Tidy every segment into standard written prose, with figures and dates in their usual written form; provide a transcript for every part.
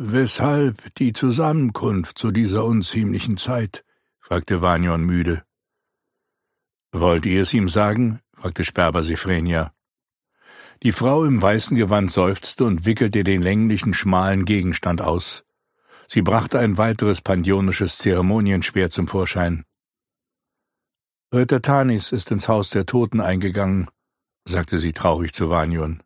»Weshalb die Zusammenkunft zu dieser unziemlichen Zeit?« fragte Vanion müde. »Wollt ihr es ihm sagen?« fragte Sperber Siphrenia. Die Frau im weißen Gewand seufzte und wickelte den länglichen, schmalen Gegenstand aus. Sie brachte ein weiteres pandionisches Zeremonienschwert zum Vorschein. »Ritter Tanis ist ins Haus der Toten eingegangen«, sagte sie traurig zu Vanion.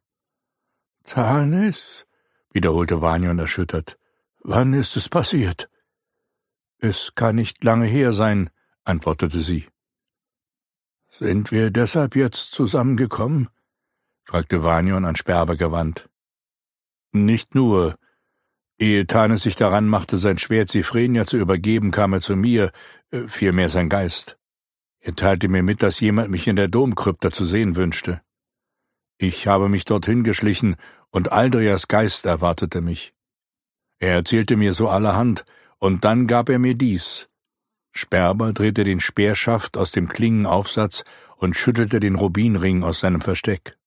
»Tanis?« wiederholte Vanion erschüttert. »Wann ist es passiert?« »Es kann nicht lange her sein«, antwortete sie. »Sind wir deshalb jetzt zusammengekommen?« fragte Vanion an Sperber gewandt. »Nicht nur. Ehe Tanis sich daran machte, sein Schwert Siphrenia zu übergeben, kam er zu mir, vielmehr sein Geist. Er teilte mir mit, dass jemand mich in der Domkrypta zu sehen wünschte. Ich habe mich dorthin geschlichen, und Aldrias Geist erwartete mich. Er erzählte mir so allerhand, und dann gab er mir dies.« Sperber drehte den Speerschaft aus dem Klingenaufsatz und schüttelte den Rubinring aus seinem Versteck.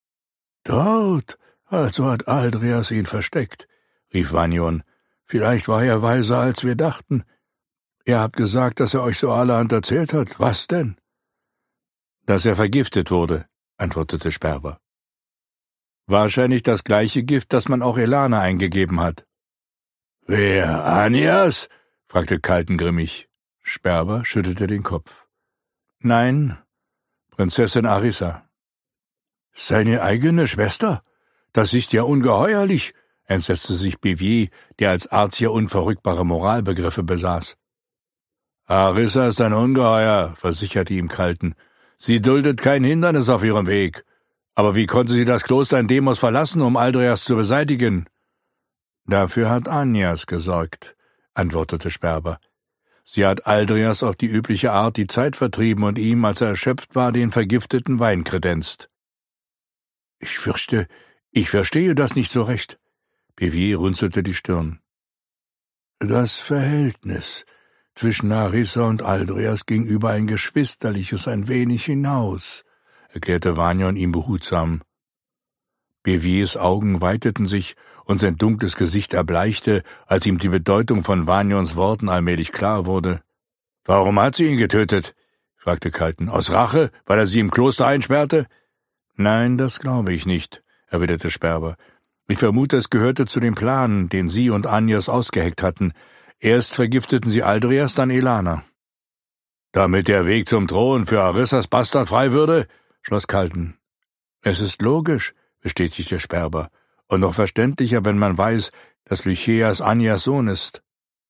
»Dort, also hat Aldrias ihn versteckt«, rief Vanion. »Vielleicht war er weiser, als wir dachten. Ihr habt gesagt, dass er euch so allerhand erzählt hat. Was denn?« »Dass er vergiftet wurde«, antwortete Sperber. »Wahrscheinlich das gleiche Gift, das man auch Elana eingegeben hat.« »Wer, Anias?« fragte Kalten grimmig. Sperber schüttelte den Kopf. »Nein, Prinzessin Arissa.« »Seine eigene Schwester? Das ist ja ungeheuerlich«, entsetzte sich Bevier, der als Arzier unverrückbare Moralbegriffe besaß. »Arissa ist ein Ungeheuer«, versicherte ihm Kalten. »Sie duldet kein Hindernis auf ihrem Weg. Aber wie konnte sie das Kloster in Demos verlassen, um Aldrias zu beseitigen?« »Dafür hat Anias gesorgt«, antwortete Sperber. »Sie hat Aldrias auf die übliche Art die Zeit vertrieben und ihm, als er erschöpft war, den vergifteten Wein kredenzt.« »Ich fürchte, ich verstehe das nicht so recht.« Bevier runzelte die Stirn. »Das Verhältnis zwischen Arissa und Aldrias ging über ein geschwisterliches ein wenig hinaus«, erklärte Vanion ihm behutsam. Beviers Augen weiteten sich und sein dunkles Gesicht erbleichte, als ihm die Bedeutung von Vanions Worten allmählich klar wurde. »Warum hat sie ihn getötet?« fragte Kalten. »Aus Rache, weil er sie im Kloster einsperrte?« »Nein, das glaube ich nicht«, erwiderte Sperber. »Ich vermute, es gehörte zu dem Plan, den sie und Anias ausgeheckt hatten. Erst vergifteten sie Aldrias, dann Elana.« »Damit der Weg zum Thron für Arissas Bastard frei würde?« schloss Kalten. »Es ist logisch«, bestätigte Sperber, »und noch verständlicher, wenn man weiß, dass Lychaeas Anias Sohn ist.«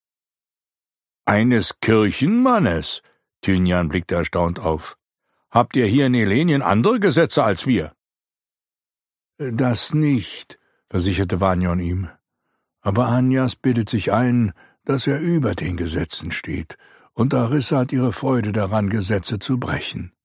»Eines Kirchenmannes?« Thynian blickte erstaunt auf. »Habt ihr hier in Elenien andere Gesetze als wir?« »Das nicht«, versicherte Vanion ihm. »Aber Anias bildet sich ein, dass er über den Gesetzen steht, und Arissa hat ihre Freude daran, Gesetze zu brechen.«